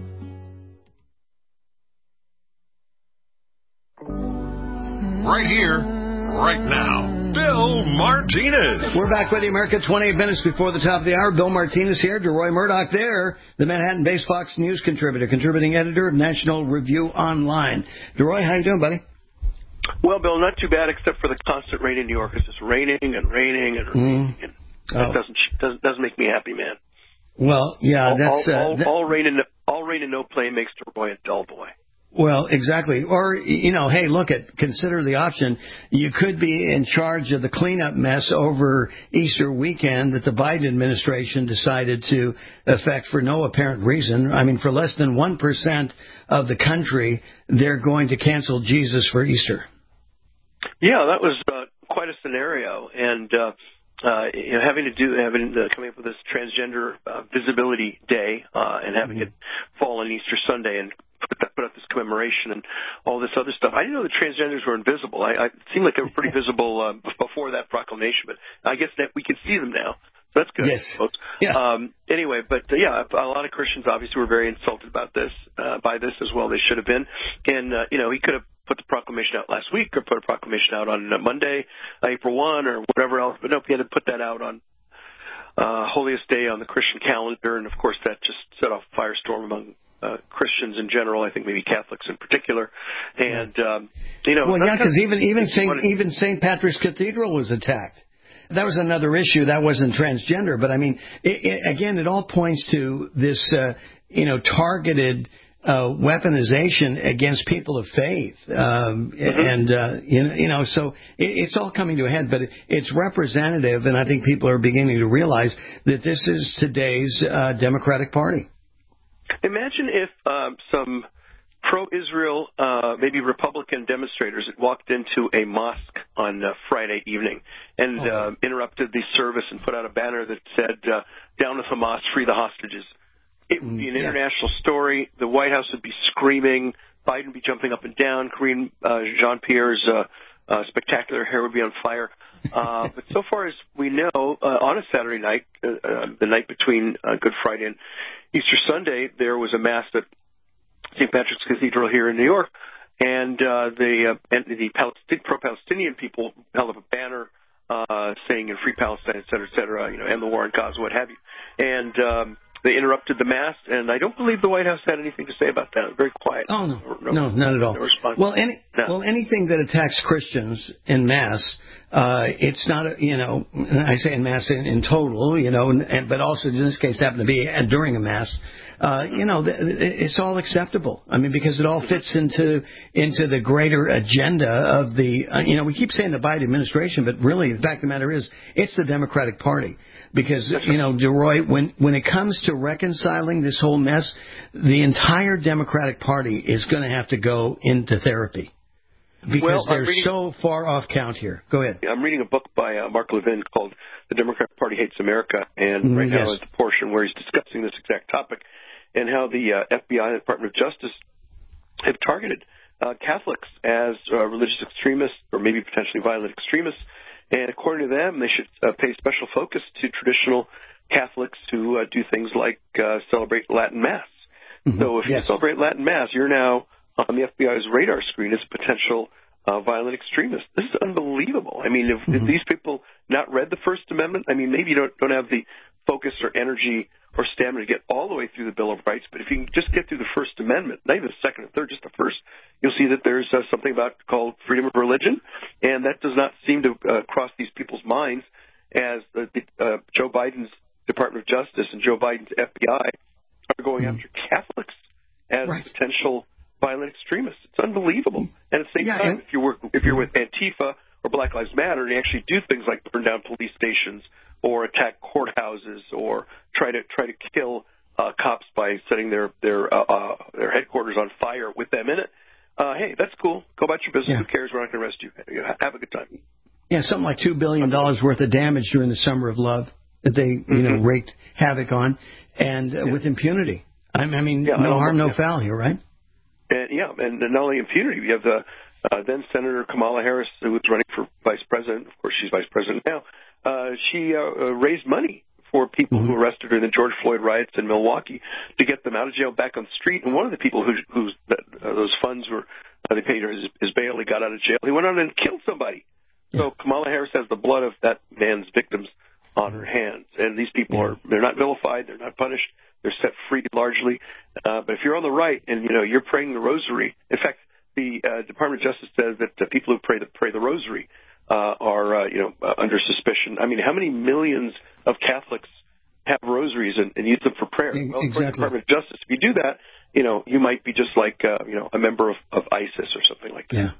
Right here, right now, Bill Martinez. We're back with you, America, 28 minutes before the top of the hour. Bill Martinez here, DeRoy Murdoch there, the Manhattan-based Fox News contributor, contributing editor of National Review Online. DeRoy, how you doing, buddy? Well, Bill, not too bad, except for the constant rain in New York. It's just raining and raining and raining. And that doesn't make me happy, man. Well, yeah, all rain and no play makes DeRoy a dull boy. Well, exactly. Or, hey, consider the option. You could be in charge of the cleanup mess over Easter weekend that the Biden administration decided to effect for no apparent reason. I mean, for less than 1% of the country, they're going to cancel Jesus for Easter. Yeah, that was quite a scenario. And, coming up with this transgender visibility day and having it fall on Easter Sunday and put up this commemoration and all this other stuff. I didn't know the transgenders were invisible. It seemed like they were pretty visible before that proclamation, but I guess that we can see them now. So that's good. Yes. Folks. Yeah. Anyway, but a lot of Christians obviously were very insulted about this, by this as well. They should have been. And, he could have put the proclamation out last week or put a proclamation out on Monday, April 1 or whatever else. But nope, he had to put that out on holiest day on the Christian calendar. And of course that just set off a firestorm among Christians in general, I think maybe Catholics in particular, and because even St. Patrick's Cathedral was attacked. That was another issue. That wasn't transgender, but I mean, it all points to this, targeted weaponization against people of faith, so it's all coming to a head. But it's representative, and I think people are beginning to realize that this is today's Democratic Party. Imagine if some pro-Israel, maybe Republican demonstrators that walked into a mosque on Friday evening and interrupted the service and put out a banner that said, "Down with Hamas, free the hostages." It would be an international story. The White House would be screaming. Biden would be jumping up and down. Karine Jean-Pierre's spectacular hair would be on fire. But so far as we know, on a Saturday night, the night between Good Friday and Easter Sunday, there was a mass at St. Patrick's Cathedral here in New York, and the pro-Palestinian people held up a banner saying "In Free Palestine," et cetera, end the war in Gaza, what have you. And they interrupted the mass, and I don't believe the White House had anything to say about that. Very quiet. Oh, no, not at all. Well, anything that attacks Christians en masse, it's not, I say en masse in total, but also in this case happened to be during a mass, it's all acceptable. I mean, because it all fits into the greater agenda of the, we keep saying the Biden administration, but really the fact of the matter is it's the Democratic Party. Because, DeRoy, when it comes to reconciling this whole mess, the entire Democratic Party is going to have to go into therapy. Because they're so far off count here. Go ahead. I'm reading a book by Mark Levin called The Democratic Party Hates America, and right now is the portion where he's discussing this exact topic and how the FBI and the Department of Justice have targeted Catholics as religious extremists or maybe potentially violent extremists. And according to them, they should pay special focus to traditional Catholics who do things like celebrate Latin Mass. So if you celebrate Latin Mass, you're now on the FBI's radar screen as a potential violent extremist. This is unbelievable. I mean, if these people not read the First Amendment, I mean, maybe you don't have the focus or energy or stamina to get all the way through the Bill of Rights, but if you can just get through the First Amendment, not even the second or third, just the first, you'll see that there's something called freedom of religion, and that does not seem to cross these people's minds as Joe Biden's Department of Justice and Joe Biden's FBI are going after Catholics as potential violent extremists. It's unbelievable. And at the same time, if you're with Antifa or Black Lives Matter, and they actually do things like burn down police stations or attack courthouses or try to kill cops by setting their headquarters on fire with them in it. Hey, that's cool. Go about your business. Who cares? We're not going to arrest you. Have a good time. Yeah, something like $2 billion worth of damage during the Summer of Love that they wreaked havoc on, and with impunity. I mean, no harm, no foul here, right? And not only impunity, we have the then Senator Kamala Harris, who was running for vice president. Of course, she's vice president now. She raised money for people who arrested her in the George Floyd riots in Milwaukee to get them out of jail, back on the street. And one of the people whose those funds were they paid her his bail, he got out of jail. He went on and killed somebody. So Kamala Harris has the blood of that man's victims on her hands. And these people they're not vilified, they're not punished, they're set free largely. But if you're on the right and you're praying the rosary, in fact, the Department of Justice says that people who pray the rosary are under suspicion. I mean, how many millions of Catholics have rosaries and use them for prayer? Well, for the Department of Justice, if you do that, you might be just like a member of ISIS or something like that.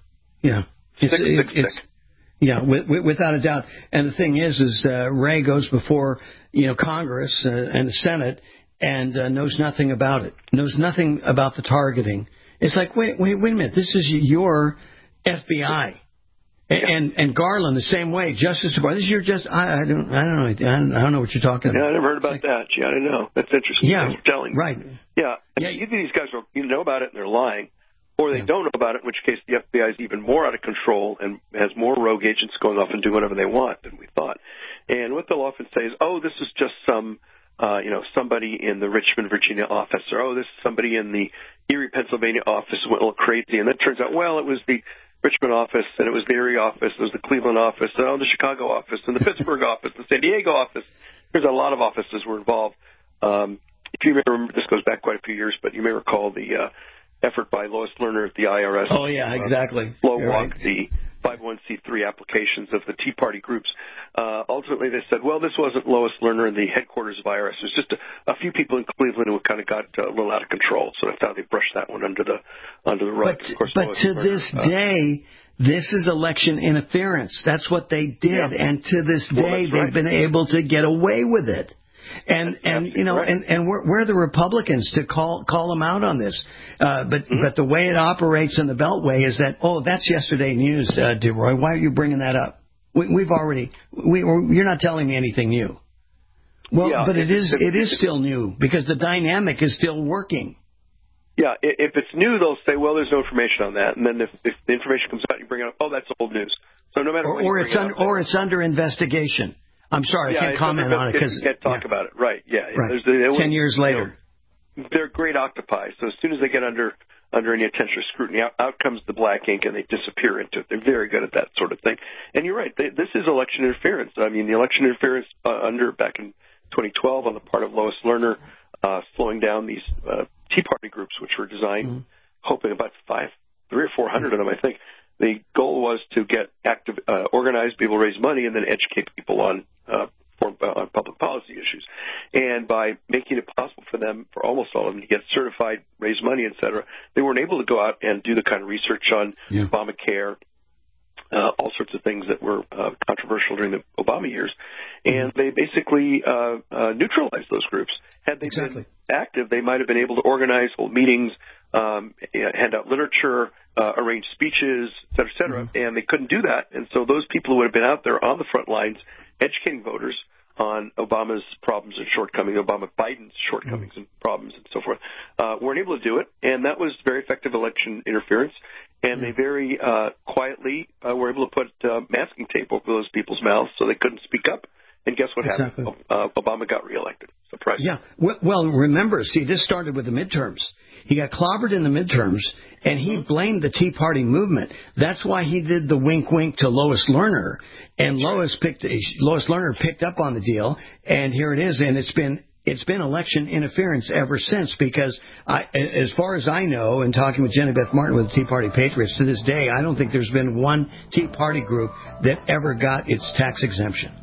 Without a doubt. And the thing is Ray goes before Congress and the Senate and knows nothing about it. Knows nothing about the targeting. It's like, wait a minute. This is your FBI. And Garland the same way. Justice Department. This is your I don't know what you're talking about. Yeah, I never heard about that. Yeah, I didn't know. That's interesting. Yeah, Thanks for telling. Right. Yeah. Either these guys know about it and they're lying, or they don't know about it, in which case the FBI is even more out of control and has more rogue agents going off and doing whatever they want than we thought. And what they'll often say is, oh, this is just some somebody in the Richmond, Virginia office, or this is somebody in the Erie, Pennsylvania office went a little crazy. And then it turns out, well, it was the Richmond office, and it was the Erie office, it was the Cleveland office, and the Chicago office, and the Pittsburgh office, the San Diego office. There's a lot of offices were involved. If you may remember, this goes back quite a few years, but you may recall the effort by Lois Lerner at the IRS. Oh, yeah, exactly. Slow walk the 501c3 applications of the Tea Party groups. Ultimately, they said, well, this wasn't Lois Lerner in the headquarters of IRS. It was just a few people in Cleveland who kind of got a little out of control. So I thought they brushed that one under the rug. But to this day, this is election interference. That's what they did. Yeah. And to this day, they've been able to get away with it. And you know, and we're the Republicans to call them out on this. But the way it operates in the Beltway is that, that's yesterday news, DeRoy. Why are you bringing that up? You're not telling me anything new. Well, yeah, but it is still new because the dynamic is still working. Yeah, if it's new, they'll say, well, there's no information on that. And then if the information comes out, you bring it up, that's old news. So no matter what, or it's under investigation. I'm sorry, I can't comment on it because you can't talk about it. Right? Yeah. Right. 10 years later, they're great octopi. So as soon as they get under any attention or scrutiny, out comes the black ink and they disappear into it. They're very good at that sort of thing. And you're right. This is election interference. I mean, the election interference back in 2012 on the part of Lois Lerner, slowing down these Tea Party groups, which were designed, hoping about 300 or 400 of them, I think. The goal was to get active, organized people, raise money, and then educate people on public policy issues. And by making it possible for them, for almost all of them, to get certified, raise money, et cetera, they weren't able to go out and do the kind of research on Obamacare, all sorts of things that were controversial during the Obama years. And they basically neutralized those groups. Had they been active, they might have been able to organize, hold meetings, hand out literature, arrange speeches, et cetera, and they couldn't do that. And so those people who would have been out there on the front lines educating voters on Obama's problems and shortcomings, Biden's shortcomings and problems and so forth, weren't able to do it. And that was very effective election interference. And they very quietly were able to put masking tape over those people's mouths so they couldn't speak up. And guess what happened? Obama got reelected. Surprise. Yeah. Well, remember, this started with the midterms. He got clobbered in the midterms, and he blamed the Tea Party movement. That's why he did the wink-wink to Lois Lerner, and Lois Lerner picked up on the deal, and here it is, and it's been election interference ever since, because as far as I know, and talking with Jenny Beth Martin with the Tea Party Patriots, to this day, I don't think there's been one Tea Party group that ever got its tax exemption.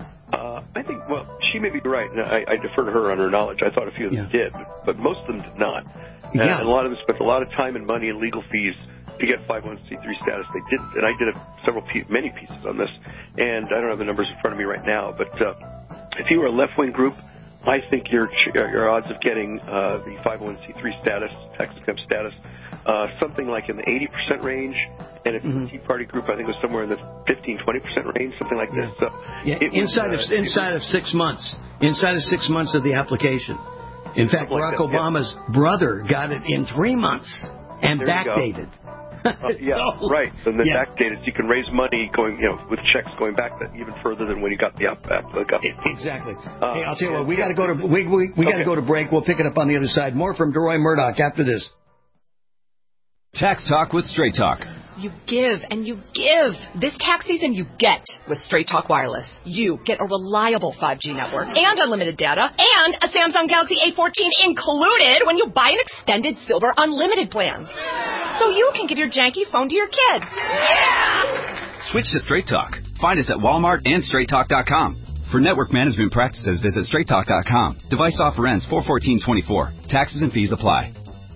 I think, she may be right. I defer to her on her knowledge. I thought a few of them did, but most of them did not. And a lot of them spent a lot of time and money and legal fees to get 501c3 status. They didn't, and I did many pieces on this, and I don't have the numbers in front of me right now, but if you were a left-wing group, I think your odds of getting the 501c3 status, tax-exempt status, something like in the 80% range, and if it's a Tea Party group, I think it was somewhere in the 15-20% range, something like this. So inside of 6 months. Inside of 6 months of the application. In fact, Barack Obama's brother got it in 3 months and backdated. Right. And then backdated, so you can raise money going, with checks going back even further than when you got the Exactly. Hey, I'll tell you what, we got to go to got to go to break. We'll pick it up on the other side. More from DeRoy Murdoch after this. Tax Talk with Straight Talk. You give and you give. This tax season, you get with Straight Talk Wireless. You get a reliable 5G network and unlimited data and a Samsung Galaxy A14 included when you buy an extended Silver Unlimited plan. So you can give your janky phone to your kid. Yeah! Switch to Straight Talk. Find us at Walmart and StraightTalk.com. For network management practices, visit StraightTalk.com. Device offer ends 4/14/24. Taxes and fees apply.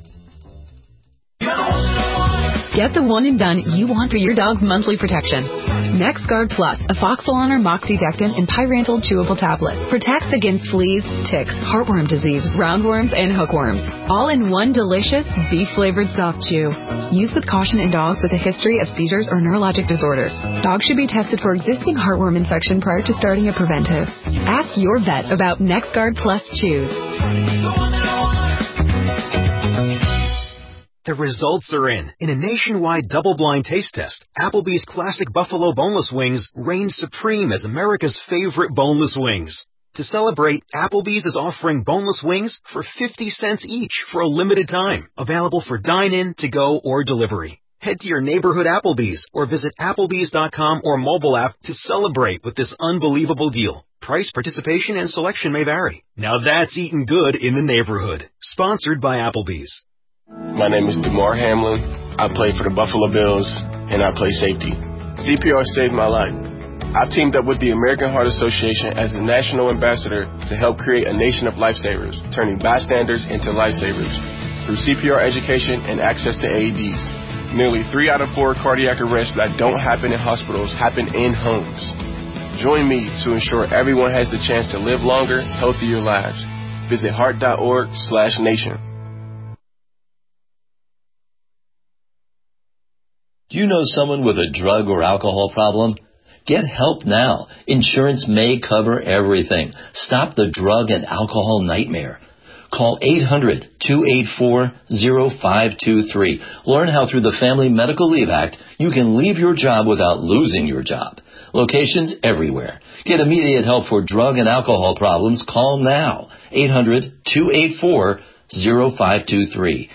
Get the one and done you want for your dog's monthly protection. NexGard Plus, a Foxalon or moxidectin and pyrantel chewable tablet, protects against fleas, ticks, heartworm disease, roundworms, and hookworms. All in one delicious beef-flavored soft chew. Used with caution in dogs with a history of seizures or neurologic disorders. Dogs should be tested for existing heartworm infection prior to starting a preventive. Ask your vet about NexGard Plus chews. The results are in. In a nationwide double-blind taste test, Applebee's Classic Buffalo Boneless Wings reign supreme as America's favorite boneless wings. To celebrate, Applebee's is offering boneless wings for 50 cents each for a limited time. Available for dine-in, to-go, or delivery. Head to your neighborhood Applebee's or visit Applebee's.com or mobile app to celebrate with this unbelievable deal. Price, participation, and selection may vary. Now that's eating good in the neighborhood. Sponsored by Applebee's. My name is DeMar Hamlin. I play for the Buffalo Bills, and I play safety. CPR saved my life. I teamed up with the American Heart Association as the national ambassador to help create a nation of lifesavers, turning bystanders into lifesavers. Through CPR education and access to AEDs, nearly 3 out of 4 cardiac arrests that don't happen in hospitals happen in homes. Join me to ensure everyone has the chance to live longer, healthier lives. Visit heart.org/nation. Do you know someone with a drug or alcohol problem? Get help now. Insurance may cover everything. Stop the drug and alcohol nightmare. Call 800-284-0523. Learn how through the Family Medical Leave Act you can leave your job without losing your job. Locations everywhere. Get immediate help for drug and alcohol problems. Call now. 800-284-0523.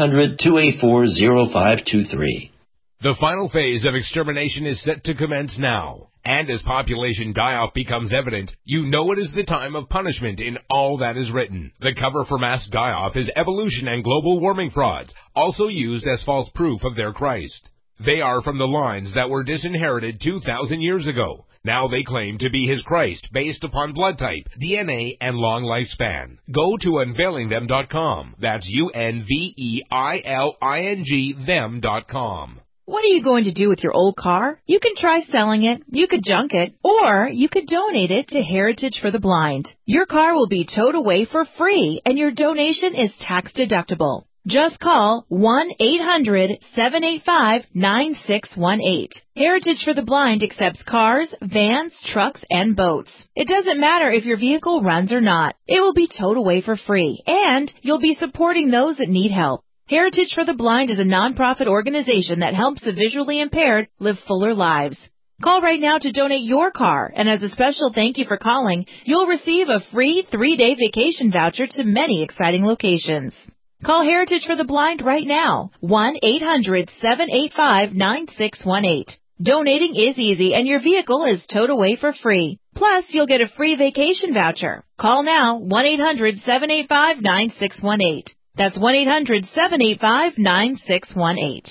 800-284-0523. The final phase of extermination is set to commence now. And as population die-off becomes evident, you know it is the time of punishment in all that is written. The cover for mass die-off is evolution and global warming frauds, also used as false proof of their Christ. They are from the lines that were disinherited 2,000 years ago. Now they claim to be his Christ based upon blood type, DNA, and long lifespan. Go to unveilingthem.com. That's UNVEILING them.com. What are you going to do with your old car? You can try selling it, you could junk it, or you could donate it to Heritage for the Blind. Your car will be towed away for free, and your donation is tax deductible. Just call 1-800-785-9618. Heritage for the Blind accepts cars, vans, trucks, and boats. It doesn't matter if your vehicle runs or not. It will be towed away for free, and you'll be supporting those that need help. Heritage for the Blind is a nonprofit organization that helps the visually impaired live fuller lives. Call right now to donate your car, and as a special thank you for calling, you'll receive a free 3-day vacation voucher to many exciting locations. Call Heritage for the Blind right now, 1-800-785-9618. Donating is easy, and your vehicle is towed away for free. Plus, you'll get a free vacation voucher. Call now, 1-800-785-9618. That's 1-800-785-9618.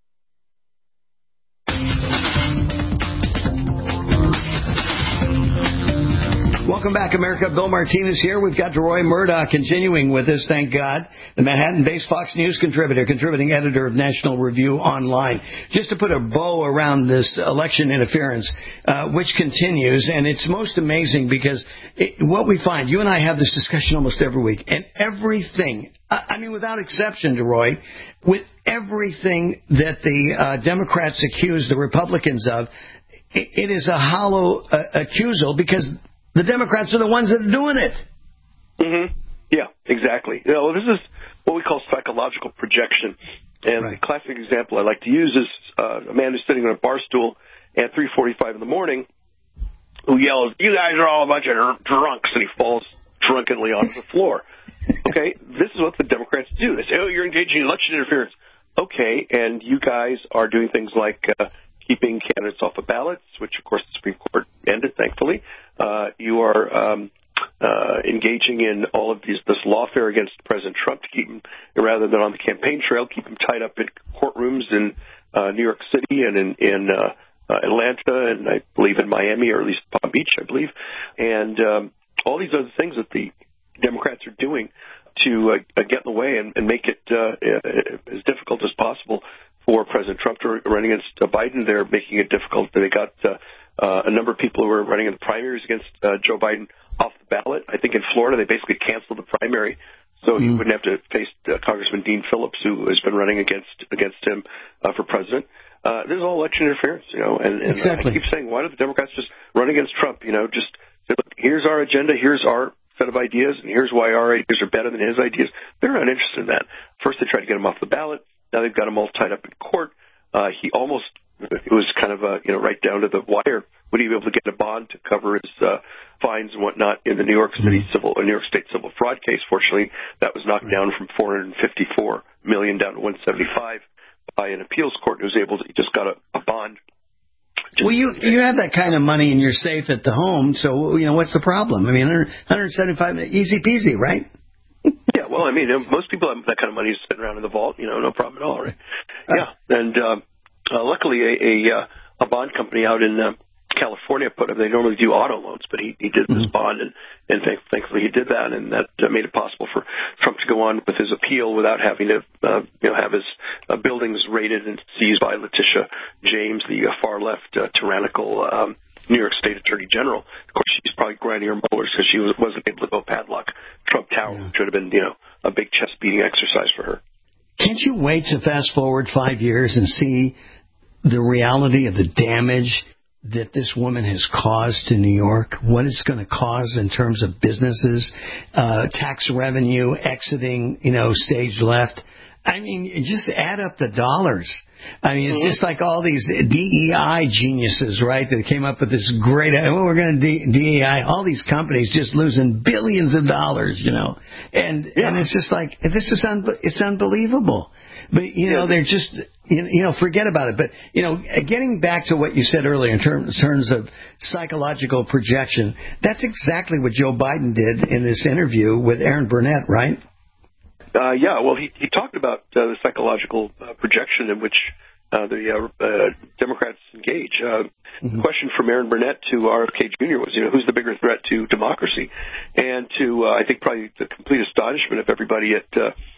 Welcome back, America. Bill Martinez here. We've got Roy Murdoch continuing with us, thank God. The Manhattan-based Fox News contributing editor of National Review Online. Just to put a bow around this election interference, which continues, and it's most amazing because what we find, you and I have this discussion almost every week, and everything, I mean, without exception, Roy, with everything that the Democrats accuse the Republicans of, it is a hollow accusal because the Democrats are the ones that are doing it. Mm-hmm. Yeah, exactly. You know, this is what we call psychological projection. And the classic example I like to use is a man who's sitting on a bar stool at 3:45 in the morning who yells, "You guys are all a bunch of drunks," and he falls drunkenly onto the floor. Okay, this is what the Democrats do. They say, "Oh, you're engaging in election interference." Okay, and you guys are doing things like keeping candidates off of ballots, which, of course, the Supreme Court ended, thankfully. You are engaging in all of this lawfare against President Trump to keep him, rather than on the campaign trail, keep him tied up in courtrooms in New York City and in Atlanta, and I believe in Miami, or at least Palm Beach, I believe. And all these other things that the Democrats are doing to get in the way and make it as difficult as possible for President Trump to run against Biden. They're making it difficult. They got a number of people who were running in the primaries against Joe Biden off the ballot. I think in Florida they basically canceled the primary, so he wouldn't have to face Congressman Dean Phillips, who has been running against him for president. This is all election interference, you know. And exactly. I keep saying, why don't the Democrats just run against Trump? You know, just say, look, here's our agenda, here's our set of ideas, and here's why our ideas are better than his ideas. They're not interested in that. First, they tried to get him off the ballot. Now they've got him all tied up in court. He almost, it was kind of right down to the wire. Would he be able to get a bond to cover his fines and whatnot in the New York State civil fraud case? Fortunately, that was knocked down from $454 million down to $175 by an appeals court. He just got a bond. Well, you have that kind of money in your safe at the home, so you know what's the problem? I mean, $175, easy peasy, right? Yeah, well, I mean, most people have that kind of money sitting around in the vault, you know, no problem at all, right? Yeah, and luckily a bond company out in California they normally do auto loans, but he did this bond, and thankfully he did that, and that made it possible for Trump to go on with his appeal without having to have his buildings raided and seized by Letitia James, the far left tyrannical New York State Attorney General. Of course, she's probably grinding her molars because she wasn't able to go padlock Trump Tower, which would have been, a big chest beating exercise for her. Can't you wait to fast forward 5 years and see the reality of the damage that this woman has caused to New York? What it's going to cause in terms of businesses, tax revenue, exiting, stage left. I mean, just add up the dollars. I mean, it's just like all these DEI geniuses, right, that came up with this great, we're going to DEI, all these companies just losing billions of dollars, and it's just like, it's unbelievable. But, they're just, forget about it. But, getting back to what you said earlier in terms of psychological projection, that's exactly what Joe Biden did in this interview with Aaron Burnett, right? Well, he talked about the psychological projection in which the Democrats engage. The question from Aaron Burnett to RFK Jr. was, who's the bigger threat to democracy? And to, I think, probably the complete astonishment of everybody at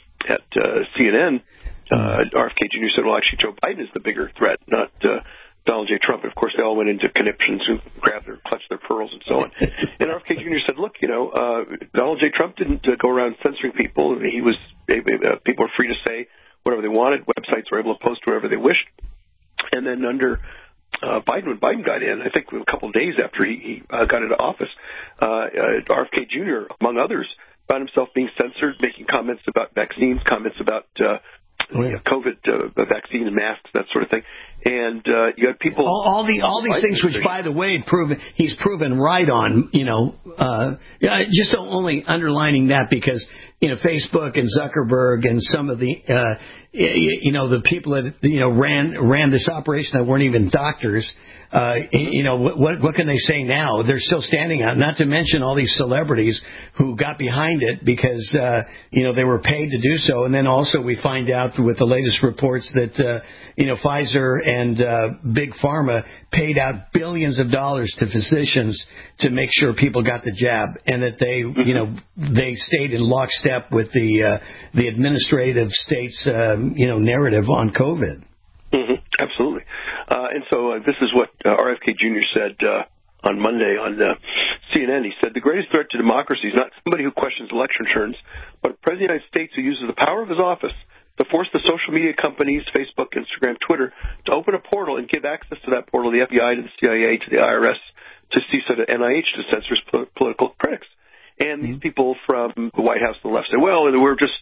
CNN, RFK Jr. said, well, actually, Joe Biden is the bigger threat, not Donald J. Trump. And, of course, they all went into conniptions and clutched their pearls and so on. And RFK Jr. said, look, Donald J. Trump didn't go around censoring people. People were free to say whatever they wanted. Websites were able to post whatever they wished. And then under Biden, when Biden got in, I think a couple of days after he got into office, RFK Jr., among others, found himself being censored, making comments about vaccines, comments about COVID vaccine and masks, that sort of thing. And you had people all these things, which, by the way, he's proven right on. Just only underlining that because Facebook and Zuckerberg and some of the the people that ran this operation that weren't even doctors. What can they say now? They're still standing out. Not to mention all these celebrities who got behind it because they were paid to do so. And then also we find out with the latest reports that Pfizer and Big Pharma paid out billions of dollars to physicians to make sure people got the jab, and that they stayed in lockstep with the administrative state's narrative on COVID. Absolutely. And so this is what RFK Jr. said on Monday on CNN. He said, the greatest threat to democracy is not somebody who questions election returns, but a president of the United States who uses the power of his office to force the social media companies, Facebook, Instagram, Twitter, to open a portal and give access to that portal, the FBI, to the CIA, to the IRS, to CISA, to NIH, to censor political critics. And these people from the White House and the left say, well, we're just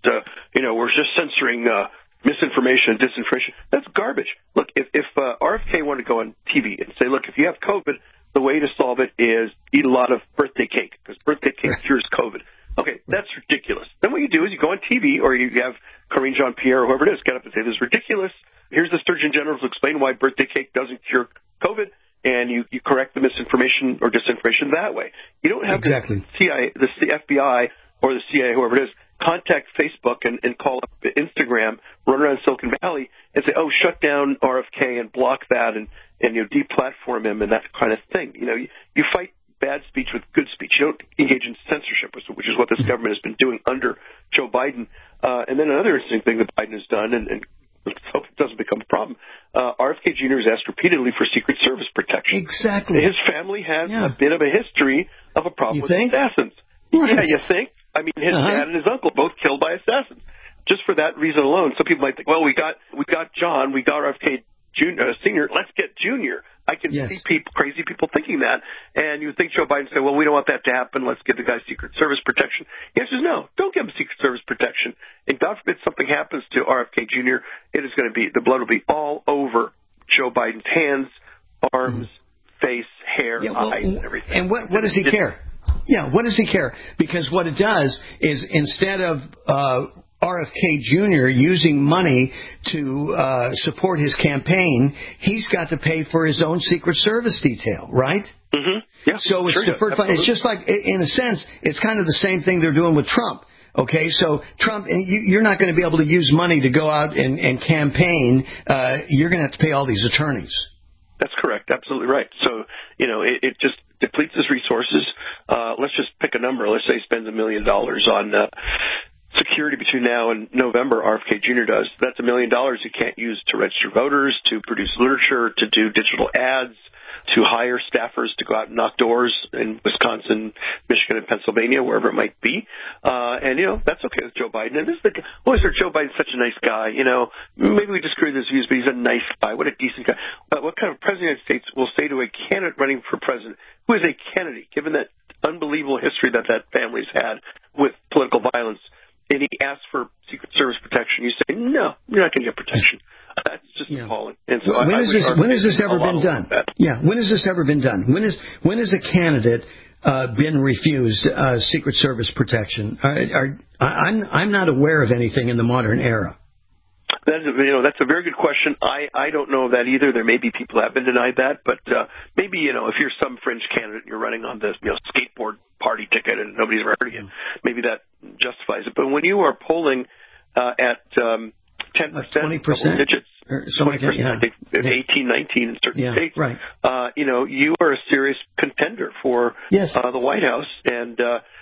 censoring misinformation and disinformation. That's garbage. Look, if RFK wanted to go on TV and say, look, if you have COVID, the way to solve it is eat a lot of birthday cake, because birthday cake cures COVID. Okay, that's ridiculous. Then what you do is you go on TV, or you have Karine Jean-Pierre or whoever it is get up and say, this is ridiculous. Here's the Surgeon General to explain why birthday cake doesn't cure COVID, and you correct the misinformation or disinformation that way. You don't have the CIA, the FBI, or the CIA, whoever it is, contact Facebook and call up Instagram, run around Silicon Valley and say, oh, shut down RFK and block that and deplatform him and that kind of thing. You fight bad speech with good speech. You don't engage in censorship, which is what this government has been doing under Joe Biden. And then another interesting thing that Biden has done, and let's hope it doesn't become a problem, RFK Jr. has asked repeatedly for Secret Service protection. Exactly. His family has a bit of a history of a problem with assassins. Right. Yeah, you think? I mean, his dad and his uncle both killed by assassins. Just for that reason alone, some people might think, well, we got John, we got RFK Jr., Senior. Let's get Junior. I can see crazy people thinking that, and you would think Joe Biden would say, well, we don't want that to happen. Let's give the guy Secret Service protection. The answer is no. Don't give him Secret Service protection. And God forbid something happens to RFK Jr., it is going to be, the blood will be all over Joe Biden's hands, arms, face, hair, eyes, and everything. And what does he care? Yeah, what does he care? Because what it does is instead of RFK Jr. using money to support his campaign, he's got to pay for his own Secret Service detail, right? Mm-hmm. Yeah, so it's deferred. It's just like, in a sense, it's kind of the same thing they're doing with Trump. Okay, so Trump, and you're not going to be able to use money to go out and campaign. You're going to have to pay all these attorneys. That's correct. Absolutely right. So, it just depletes his resources. Let's just pick a number. Let's say he spends $1 million on security between now and November. RFK Jr. does. That's $1 million he can't use to register voters, to produce literature, to do digital ads, to hire staffers to go out and knock doors in Wisconsin, Michigan, and Pennsylvania, wherever it might be. And, that's okay with Joe Biden. And this is Joe Biden's such a nice guy. Maybe we disagree with his views, but he's a nice guy. What a decent guy. What kind of president of the United States will say to a candidate running for president, who is a Kennedy, given that unbelievable history that family's had with political violence, and he asks for Secret Service protection, you say, no, you're not going to get protection. That's just appalling. And so when has this ever been done? Yeah, when has this ever been done? When has a candidate been refused Secret Service protection? I'm not aware of anything in the modern era. That's a very good question. I don't know of that either. There may be people who have been denied that, but maybe if you're some fringe candidate and you're running on the skateboard party ticket and nobody's ever heard of you, maybe that justifies it. But when you are polling at 10%, 20% digits, 20%, I think 18, 19 in certain states, right. You are a serious contender for the White House, and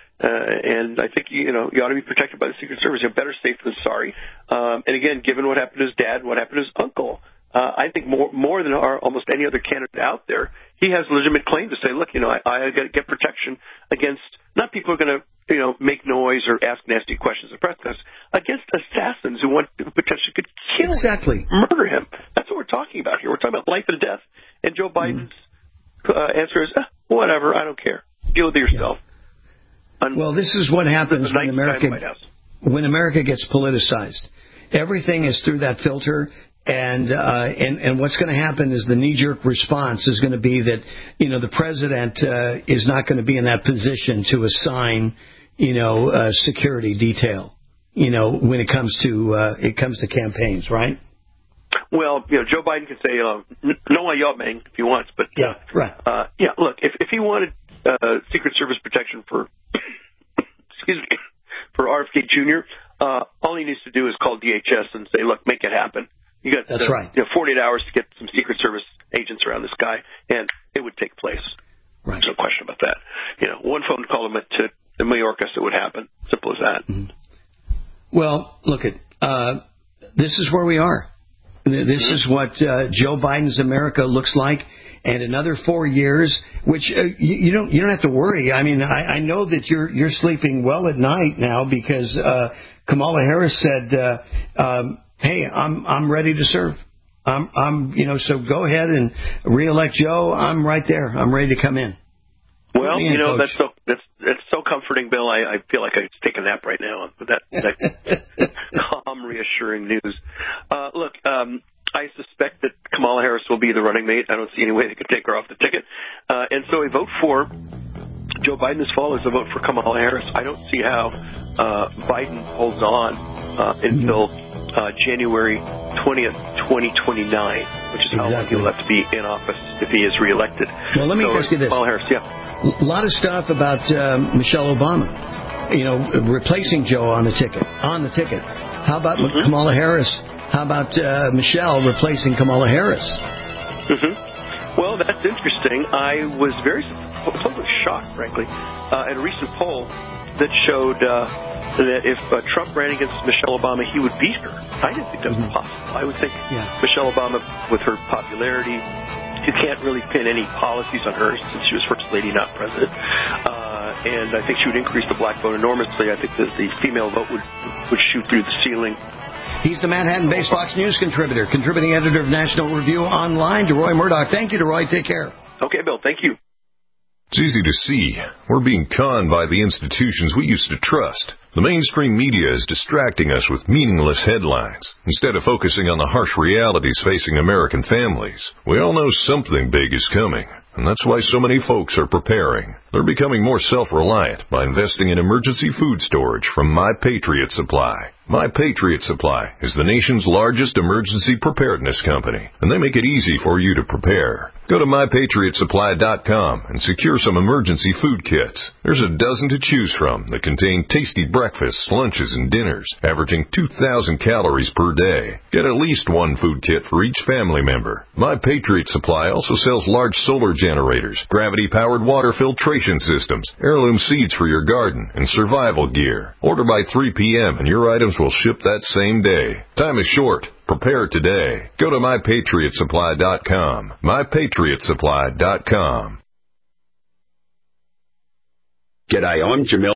I think you ought to be protected by the Secret Service. You're better safe than sorry. And again, given what happened to his dad, what happened to his uncle, I think more than almost any other candidate out there, he has legitimate claim to say, look, I got to get protection against not people who are going to make noise or ask nasty questions of press, against assassins who potentially could kill him, murder him. That's what we're talking about here. We're talking about life and death. And Joe Biden's answer is, whatever, I don't care. Deal with it yourself. Well, this is what happens when America gets politicized. Everything is through that filter, and what's going to happen is the knee-jerk response is going to be that the president is not going to be in that position to assign security detail when it comes to campaigns, right? Well, Joe Biden can say no man if he wants, but look, if he wanted Secret Service protection for for RFK Jr., all he needs to do is call DHS and say, look, make it happen. You got 48 hours to get some Secret Service agents around this guy, and it would take place. Right. There's no question about that. One phone call to Mayorkas, it would happen. Simple as that. Mm-hmm. Well, look this is where we are. This is what Joe Biden's America looks like. And another 4 years, which you don't have to worry. I mean, I know that you're sleeping well at night now because Kamala Harris said, "Hey, I'm ready to serve. So go ahead and reelect Joe. I'm right there. I'm ready to come in." Well, that's so comforting, Bill. I feel like I could take a nap right now with that calm, reassuring news. Look. I suspect that Kamala Harris will be the running mate. I don't see any way they could take her off the ticket. And so a vote for Joe Biden this fall is a vote for Kamala Harris. I don't see how Biden holds on until January 20th, 2029, which is how long he'll have to be in office if he is reelected. Well, let me ask you this. Kamala Harris, a lot of stuff about Michelle Obama, replacing Joe on the ticket. How about Kamala Harris? How about Michelle replacing Kamala Harris? Mm-hmm. Well, that's interesting. I was totally shocked, frankly, at a recent poll that showed that if Trump ran against Michelle Obama, he would beat her. I didn't think that was possible. I would think Michelle Obama, with her popularity, you can't really pin any policies on her since she was first lady, not president. And I think she would increase the black vote enormously. I think that the female vote would shoot through the ceiling. He's the Manhattan-based Fox News contributor, contributing editor of National Review Online, DeRoy Murdoch. Thank you, DeRoy. Take care. Okay, Bill. Thank you. It's easy to see. We're being conned by the institutions we used to trust. The mainstream media is distracting us with meaningless headlines instead of focusing on the harsh realities facing American families. We all know something big is coming, and that's why so many folks are preparing. They're becoming more self-reliant by investing in emergency food storage from My Patriot Supply. My Patriot Supply is the nation's largest emergency preparedness company, and they make it easy for you to prepare. Go to MyPatriotSupply.com and secure some emergency food kits. There's a dozen to choose from that contain tasty breakfasts, lunches, and dinners, averaging 2,000 calories per day. Get at least one food kit for each family member. My Patriot Supply also sells large solar generators, gravity-powered water filtration systems, heirloom seeds for your garden, and survival gear. Order by 3 p.m. and your items will ship that same day. Time is short. Prepare today. Go to MyPatriotSupply.com. MyPatriotSupply.com. G'day, I'm Jamil.